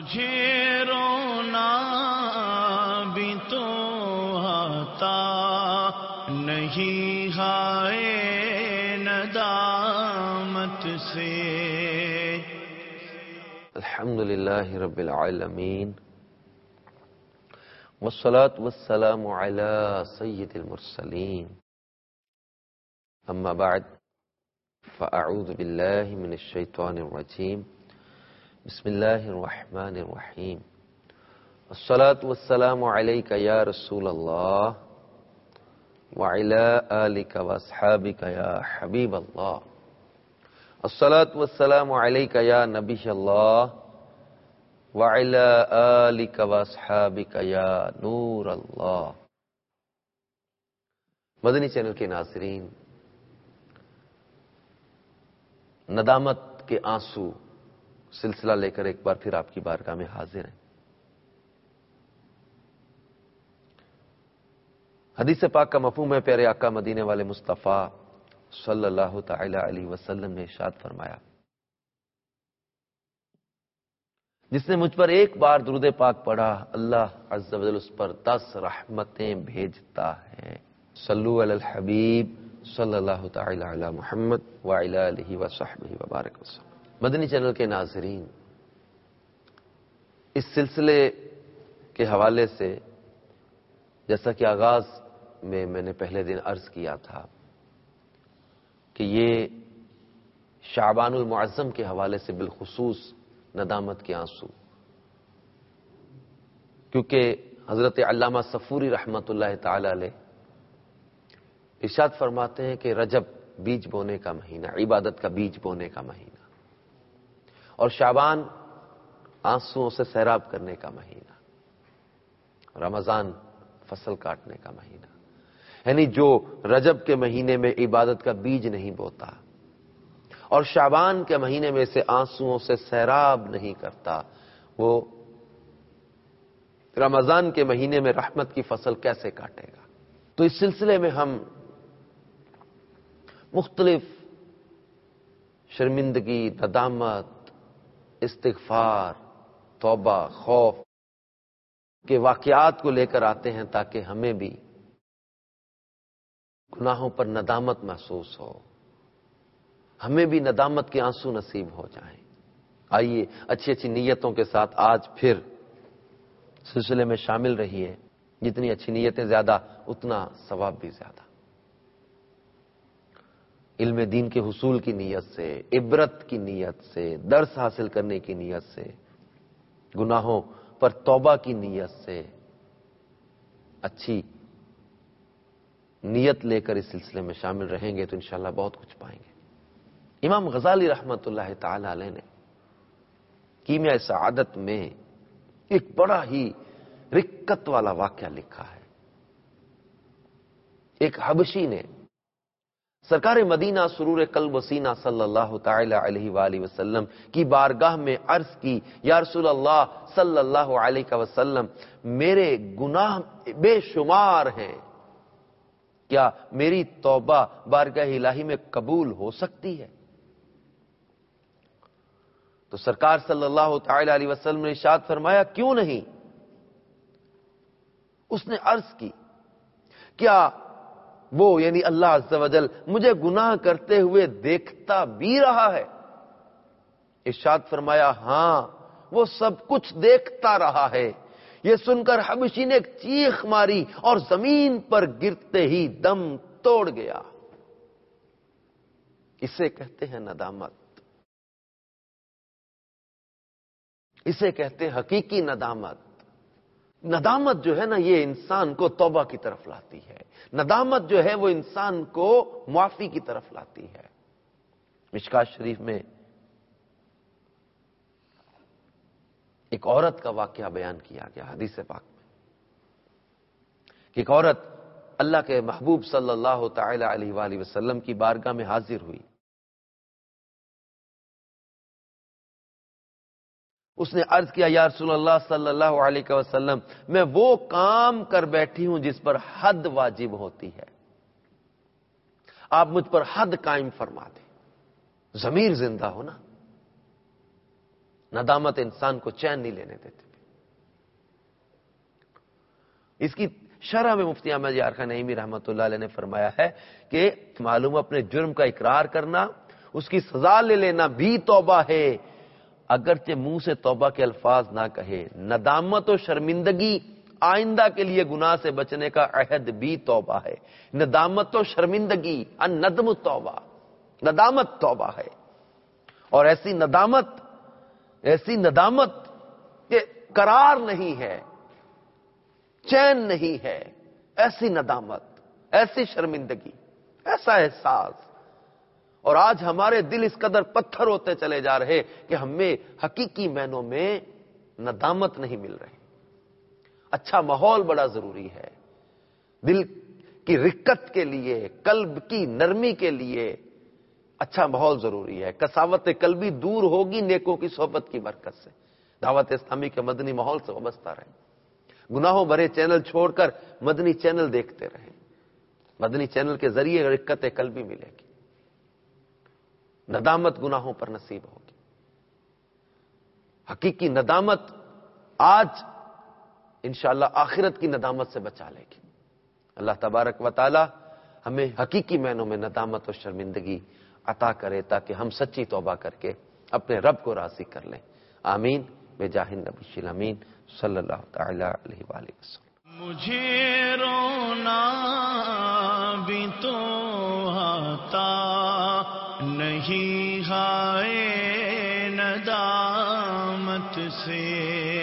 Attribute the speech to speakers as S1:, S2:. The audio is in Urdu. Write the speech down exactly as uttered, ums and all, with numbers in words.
S1: مجھے رونا بھی تو آتا نہیں ہائے ندامت سے۔
S2: الحمدللہ رب العالمین والصلاة والسلام علی سید المرسلین، اما بعد فاعوذ باللہ من الشیطان الرجیم، بسم اللہ الرحمن الرحیم، الصلاة والسلام علیک یا رسول اللہ وعلی آلک واصحابک یا حبیب اللہ، الصلاة والسلام علیک یا نبی اللہ وعلی آلک واصحابک یا نور اللہ۔ مدنی چینل کے ناظرین، ندامت کے آنسو سلسلہ لے کر ایک بار پھر آپ کی بارگاہ میں حاضر ہیں۔ حدیث پاک کا مفہوم ہے، پیارے آقا مدینے والے مصطفیٰ صلی اللہ تعالی علیہ وسلم نے ارشاد فرمایا، جس نے مجھ پر ایک بار درود پاک پڑھا اللہ عز و جل اس پر دس رحمتیں بھیجتا ہے۔ صلو علی الحبیب صلی اللہ تعالی علی محمد وعلی آلہ وصحبہ وبارک وسلم۔ مدنی چینل کے ناظرین، اس سلسلے کے حوالے سے جیسا کہ آغاز میں میں نے پہلے دن عرض کیا تھا کہ یہ شعبان المعظم کے حوالے سے بالخصوص ندامت کے آنسو، کیونکہ حضرت علامہ صفوری رحمۃ اللہ تعالی علیہ ارشاد فرماتے ہیں کہ رجب بیج بونے کا مہینہ، عبادت کا بیج بونے کا مہینہ، اور شعبان آنسوؤں سے سیراب کرنے کا مہینہ، رمضان فصل کاٹنے کا مہینہ۔ یعنی جو رجب کے مہینے میں عبادت کا بیج نہیں بوتا اور شعبان کے مہینے میں سے آنسوؤں سے سیراب نہیں کرتا، وہ رمضان کے مہینے میں رحمت کی فصل کیسے کاٹے گا؟ تو اس سلسلے میں ہم مختلف شرمندگی، ندامت، استغفار، توبہ، خوف کے واقعات کو لے کر آتے ہیں تاکہ ہمیں بھی گناہوں پر ندامت محسوس ہو، ہمیں بھی ندامت کے آنسو نصیب ہو جائیں۔ آئیے اچھی اچھی نیتوں کے ساتھ آج پھر سلسلے میں شامل رہیے۔ جتنی اچھی نیتیں زیادہ اتنا ثواب بھی زیادہ۔ علم دین کے حصول کی نیت سے، عبرت کی نیت سے، درس حاصل کرنے کی نیت سے، گناہوں پر توبہ کی نیت سے اچھی نیت لے کر اس سلسلے میں شامل رہیں گے تو انشاءاللہ بہت کچھ پائیں گے۔ امام غزالی رحمت اللہ تعالی علیہ نے کیمیائے سعادت میں ایک بڑا ہی رقت والا واقعہ لکھا ہے۔ ایک حبشی نے سرکار مدینہ سرور قلب و سینہ صلی اللہ تعالی علیہ وآلہ وسلم کی بارگاہ میں عرض کی، یا رسول اللہ صلی اللہ علیہ وسلم، میرے گناہ بے شمار ہیں، کیا میری توبہ بارگاہ الہی میں قبول ہو سکتی ہے؟ تو سرکار صلی اللہ تعالی علیہ وسلم نے ارشاد فرمایا، کیوں نہیں؟ اس نے عرض کی، کیا وہ یعنی اللہ عز و جل مجھے گناہ کرتے ہوئے دیکھتا بھی رہا ہے؟ ارشاد فرمایا، ہاں وہ سب کچھ دیکھتا رہا ہے۔ یہ سن کر حبشی نے ایک چیخ ماری اور زمین پر گرتے ہی دم توڑ گیا۔ اسے کہتے ہیں ندامت، اسے کہتے ہیں حقیقی ندامت۔ ندامت جو ہے نا، یہ انسان کو توبہ کی طرف لاتی ہے۔ ندامت جو ہے وہ انسان کو معافی کی طرف لاتی ہے۔ مشکات شریف میں ایک عورت کا واقعہ بیان کیا گیا حدیث پاک میں، کہ ایک عورت اللہ کے محبوب صلی اللہ تعالی علیہ وآلہ وسلم کی بارگاہ میں حاضر ہوئی۔ اس نے عرض کیا، یا رسول اللہ صلی اللہ علیہ وسلم، میں وہ کام کر بیٹھی ہوں جس پر حد واجب ہوتی ہے، آپ مجھ پر حد قائم فرما دیں۔ ضمیر زندہ ہو نا، ندامت انسان کو چین نہیں لینے دیتی تھی. اس کی شرح میں مفتی احمد یار خان نعیمی رحمۃ اللہ علیہ نے فرمایا ہے کہ معلوم اپنے جرم کا اقرار کرنا، اس کی سزا لے لینا بھی توبہ ہے، اگرچہ منہ سے توبہ کے الفاظ نہ کہے. ندامت و شرمندگی آئندہ کے لیے گناہ سے بچنے کا عہد بھی توبہ ہے. ندامت و شرمندگی، الندم توبہ، ندامت توبہ ہے. اور ایسی ندامت ایسی ندامت کہ قرار نہیں ہے، چین نہیں ہے، ایسی ندامت، ایسی شرمندگی، ایسا احساس. اور آج ہمارے دل اس قدر پتھر ہوتے چلے جا رہے کہ ہمیں حقیقی معنوں میں ندامت نہیں مل رہی. اچھا ماحول بڑا ضروری ہے دل کی رقت کے لیے، قلب کی نرمی کے لیے. اچھا ماحول ضروری ہے. قساوت قلبی دور ہوگی نیکوں کی صحبت کی برکت سے. دعوت اسلامی کے مدنی ماحول سے وابستہ رہیں، گناہوں بھرے چینل چھوڑ کر مدنی چینل دیکھتے رہیں. مدنی چینل کے ذریعے رقت قلبی ملے گی، ندامت گناہوں پر نصیب ہوگی. حقیقی ندامت آج انشاءاللہ آخرت کی ندامت سے بچا لے گی. اللہ تبارک و تعالی ہمیں حقیقی معنوں میں ندامت و شرمندگی عطا کرے تاکہ ہم سچی توبہ کر کے اپنے رب کو راضی کر لیں. آمین بجاہ النبی الامین صلی اللہ تعالی علیہ وآلہ وسلم.
S1: مجھے رونا بھی تو آتا نہیں ہائے ندامت سے.